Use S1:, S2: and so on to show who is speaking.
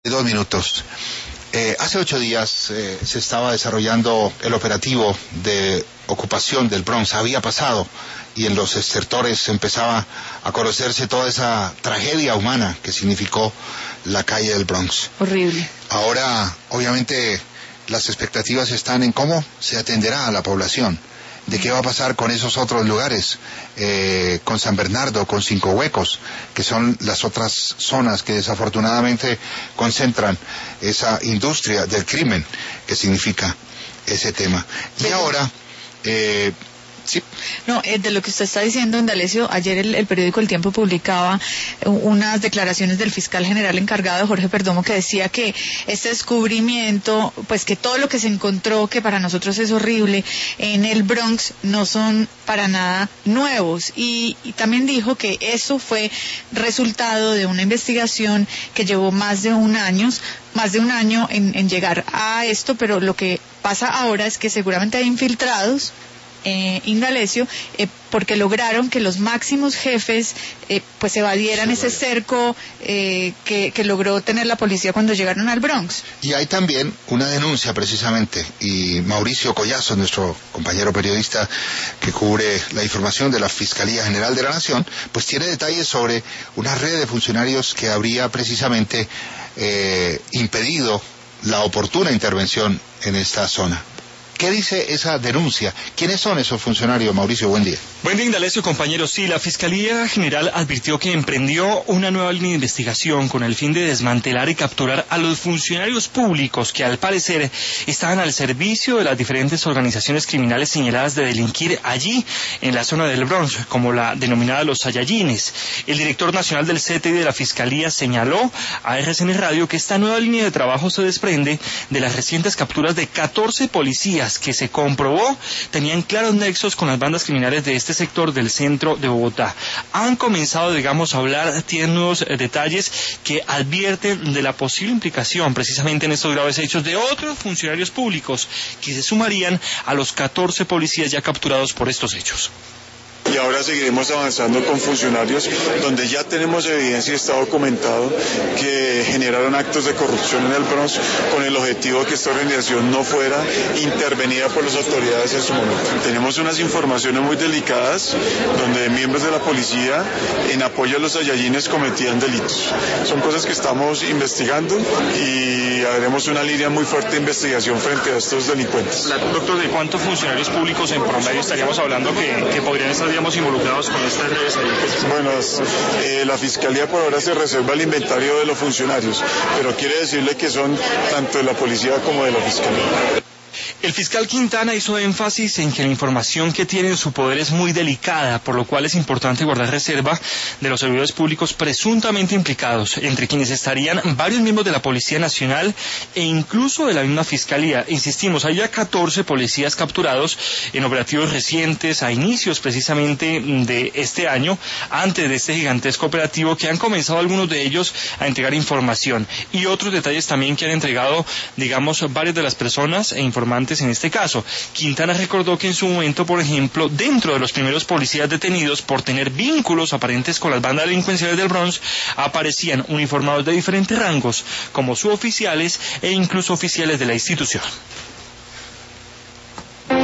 S1: 2 minutos. Hace 8 días se estaba desarrollando el operativo de ocupación del Bronx. Había pasado y en los estertores empezaba a conocerse toda esa tragedia humana que significó la calle del Bronx.
S2: Horrible.
S1: Ahora, obviamente, las expectativas están en cómo se atenderá a la población. ¿De qué va a pasar con esos otros lugares? Con San Bernardo, con Cinco Huecos, que son las otras zonas que desafortunadamente concentran esa industria del crimen que significa ese tema. Y ahora, sí.
S2: No, de lo que usted está diciendo, Indalecio, ayer el periódico El Tiempo publicaba unas declaraciones del fiscal general encargado, Jorge Perdomo, que decía que este descubrimiento, pues que todo lo que se encontró, que para nosotros es horrible, en el Bronx, no son para nada nuevos. Y también dijo que eso fue resultado de una investigación que llevó más de un año en llegar a esto, pero lo que pasa ahora es que seguramente hay infiltrados, Indalecio, porque lograron que los máximos jefes pues evadieran ese cerco que logró tener la policía cuando llegaron al Bronx.
S1: Y hay también una denuncia precisamente, y Mauricio Collazo, nuestro compañero periodista que cubre la información de la Fiscalía General de la Nación, pues tiene detalles sobre una red de funcionarios que habría precisamente impedido la oportuna intervención en esta zona. ¿Qué dice esa denuncia? ¿Quiénes son esos funcionarios, Mauricio? Buen día.
S3: Buen día, Indalecio, compañeros. Sí, la Fiscalía General advirtió que emprendió una nueva línea de investigación con el fin de desmantelar y capturar a los funcionarios públicos que, al parecer, estaban al servicio de las diferentes organizaciones criminales señaladas de delinquir allí, en la zona del Bronx, como la denominada Los Saiyajines. El director nacional del CTI de la Fiscalía señaló a RCN Radio que esta nueva línea de trabajo se desprende de las recientes capturas de 14 policías que se comprobó tenían claros nexos con las bandas criminales de este sector del centro de Bogotá. Han comenzado, a hablar, tienen nuevos detalles que advierten de la posible implicación precisamente en estos graves hechos de otros funcionarios públicos que se sumarían a los 14 policías ya capturados por estos hechos.
S4: Y ahora seguiremos avanzando con funcionarios donde ya tenemos evidencia y está documentado que generaron actos de corrupción en el Bronx con el objetivo de que esta organización no fuera intervenida por las autoridades en su momento. Tenemos unas informaciones muy delicadas donde miembros de la policía en apoyo a los Saiyajines cometían delitos. Son cosas que estamos investigando y haremos una línea muy fuerte de investigación frente a estos delincuentes.
S3: Doctor, ¿de cuántos funcionarios públicos en promedio estaríamos hablando que podrían estar involucrados con estas redes?
S4: Bueno, la Fiscalía por ahora se reserva el inventario de los funcionarios, pero quiere decirle que son tanto de la policía como de la Fiscalía.
S3: El fiscal Quintana hizo énfasis en que la información que tiene en su poder es muy delicada, por lo cual es importante guardar reserva de los servidores públicos presuntamente implicados, entre quienes estarían varios miembros de la Policía Nacional e incluso de la misma Fiscalía. Insistimos, hay ya 14 policías capturados en operativos recientes, a inicios precisamente de este año, antes de este gigantesco operativo, que han comenzado algunos de ellos a entregar información. Y otros detalles también que han entregado, varias de las personas e informantes en este caso. Quintana recordó que en su momento, por ejemplo, dentro de los primeros policías detenidos por tener vínculos aparentes con las bandas delincuenciales del Bronx, aparecían uniformados de diferentes rangos, como suboficiales e incluso oficiales de la institución.